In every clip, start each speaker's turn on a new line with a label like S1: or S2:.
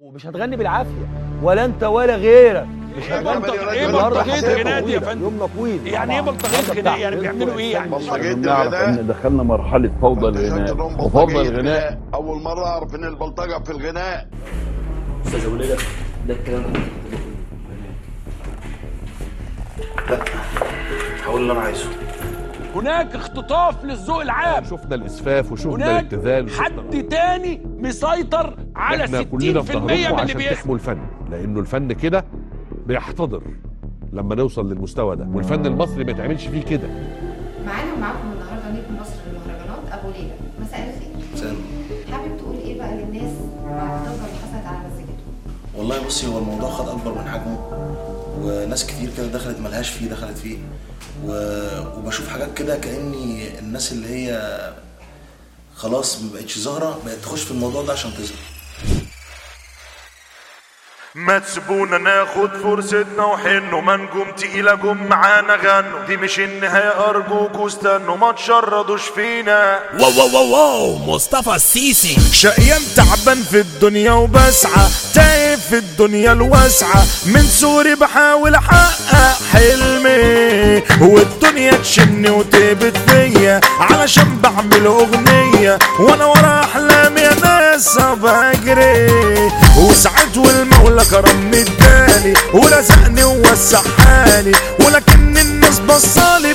S1: ومش هتغني بالعافيه ولا انت ولا غيرك. مش
S2: هتغني. ايه بلطجيه غناء دي يا فندم؟
S1: يوم طويل.
S2: يعني ايه بلطجيه غناء؟ يعني بيعملوا ايه يعني؟
S3: بلطجيه نعرف ان دخلنا مرحله فوضى الغناء وفوضى الغناء.
S4: اول مره اعرف ان البلطجه في الغناء.
S5: استاذ ابو ليلى ده الكلام ده لا هقول اللي انا عايزه.
S2: هناك اختطاف للذوق العام،
S3: شفنا الاسفاف وشفنا الابتذال،
S2: حد تاني مسيطر على 60% من اللي بيسمع.
S3: تحموا الفن، لانه الفن كده بيحتضر لما نوصل للمستوى ده، والفن المصري ما يتعملش فيه كده.
S6: معانا ومعاكم النهارده نجم مصر للمهرجانات ابو ليلى. مساء الخير.
S5: مساء.
S6: حابب تقول ايه بقى للناس بعد الضجه اللي حصلت على مزيكته؟
S5: والله بصي، هو الموضوع خد اكبر من حجمه، وناس كتير كده دخلت ملهاش فيه دخلت فيه، وبشوف حاجات كده كأني الناس اللي هي خلاص مبقتش ظاهرة بقت تخش في الموضوع ده عشان تظهر.
S7: ما تسيبونا ناخد فرصتنا وحنوا، ما نجوم تقيلة جم معانا غنوا، دي مش النهاية أرجوكوا استنوا، ما تشردوش فينا.
S8: واو واو واو واو مصطفى السيسي.
S7: شقيان تعبان في الدنيا وبسعى، تايه في الدنيا الواسعة، من سوري بحاول أحقق حلمي، والدنيا تشني وتهبط فيا علشان بعمل أغنية، وأنا ورا أحلامي يا ناس بجري، وساعات والمولى كرمني اداني ورزقني ووسع حالي، ولكن الناس بصالي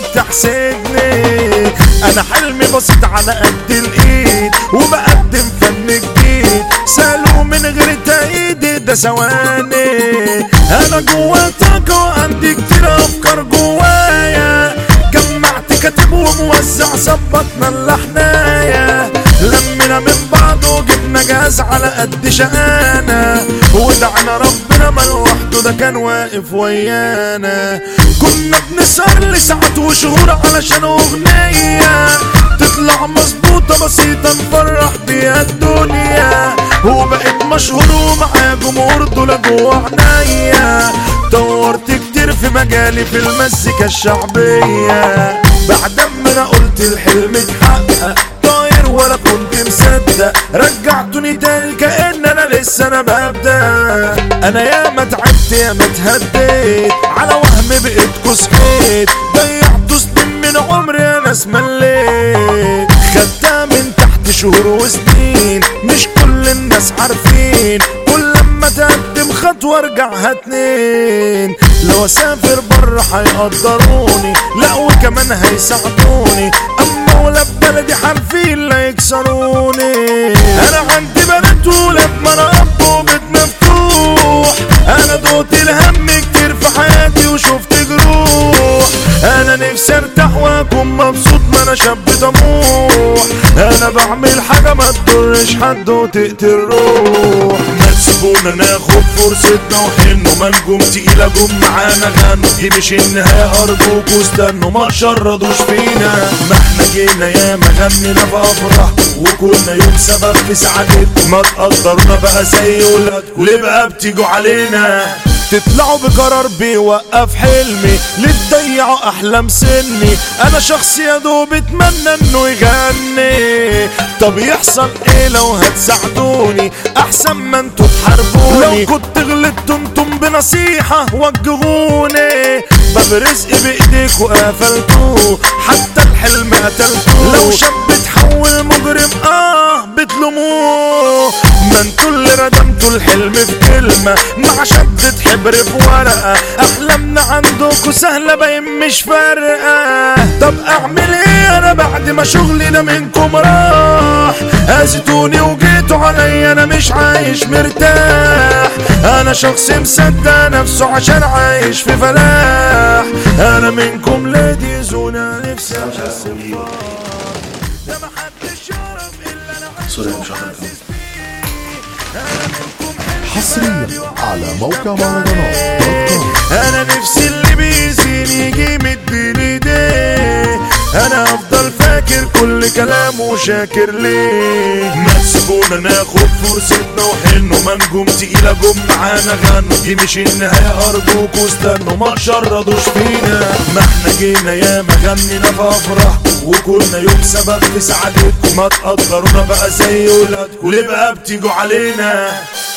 S7: بتحسدني. انا حلمي بسيط على قد الايد، وبقدم فن جديد سالوا من غير تأييد ده ثواني. انا جوا طاقة وعندي كتير افكار جوايا، جمعت كاتب وموزع ظبطنا اللحناية، لمنا من بعض وجبنا جهاز على قد شقانا، ودعنا ربنا ما لوحده ده كان واقف ويانا. كنا بنسهر لساعات وشهور علشان اغنية تطلع مظبوطة بسيطة نفرح بيها الدنيا، وبقيت مشهور ومعايا جمهور دول جوا عينيا. دورت كتير في مجالي في المزيكا الشعبية، بعد ما انا قلت الحلم اتحقق طاير ولا كنت مصدق، رجعتوني تاني كأن انا لسه انا ببدأ. انا ياما تعبت ياما اتهديت على وهم بقيتكوا صحيت، ضيعتوا سنين من عمري انا مليت، خدتها من تحت شهور وسنين مش كل الناس عارفين، كل لما تقدم خطوة ارجعها اتنين، لو اسافر بره هيقدروني لا وكمان هيساعدوني، اما ولاد بلدي عارفين لا يكسروني. انا عندي بنات ولاد مراب وبيت مفتوح، انا دوت الهم كتير في حياتي وشفت جروح، انا نفسي ارتاح واكون مبسوط ما انا شاب طموح، انا بعمل حاجة ما تضرش حد وتقتل روح. ما تسيبونا ناخد فرصتنا وحنوا، ما نجوم تقيلة جم معانا غنوا، دي مش النهاية أرجوكوا استنوا ما تشردوش فينا. ما احنا جينا ياما غنينا في أفراح وكنا يوم سبب في سعادتكم، ما تقدرونا بقى زي ولادكم ليه بقى بتيجوا علينا؟ تطلعوا بقرار بيوقف حلمي ليه تضيعوا احلام سني؟ انا شخص يا دوب اتمنى انه يغني، طب يحصل ايه لو هتساعدوني احسن ما انتوا تحاربوني؟ لو كنت غلطت انتم بنصيحة وجهوني، باب رزقي بايديكوا قفلتوه حتى الحلم قتلتوه، لو شاب تحول مجرم بتلوموه، ما انتوا اللي ردمتوا الحلم في كلمة مع شدة حبر في ورقة، احلامنا عندكوا سهلة باين مش فارقة. طب اعمل ايه انا بعد ما شغلي ده منكم راح؟ اذيتوني وجيتوا عليا انا مش عايش مرتاح، انا شخص مصدق نفسه عشان عايش في فلاح، انا منكم ليديز وانا نفسي احس ده محدش يعرف الا انا
S5: سوري مش هقدر
S9: حصريا على موقع مهرجانات.com.
S7: انا نفسي اللي بيزيني يجي مديني ايديه، انا افضل فاكر كل كلامه وشاكر ليه. ما تسيبونا ناخد فرصتنا وحنوا، ما نجوم تقيلة جم معانا غنوا، دي مش النهاية ارجوكوا استنوا ما تشردوش فينا. ما احنا جينا ياما غنينا في افراح وكنا يوم سبب في سعادتكم، ما تقدرونا بقى زي ولادكم ليه بقى بتيجوا علينا؟